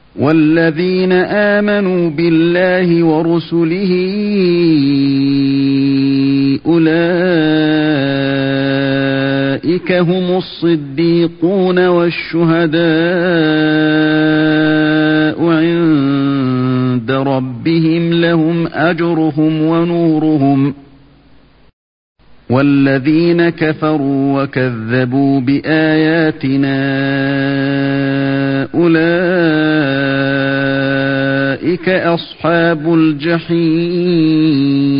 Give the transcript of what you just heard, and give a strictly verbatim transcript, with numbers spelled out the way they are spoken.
وَالَّذ۪ينَ آمَنُوا بِاللّٰهِ وَرُسُلِهِ أُولَٰئِكَ هُمُ الصِّدِّيقُونَ وَالشُّهَدَاءُ عِندَ رَبِّهِمْ لَهُمْ أَجْرُهُمْ وَنُورُهُمْ وَالَّذ۪ينَ كَفَرُوا وَكَذَّبُوا بِآيَاتِنَا أُولَٰئِكَ أَصْحَابُ الْجَحِيمِ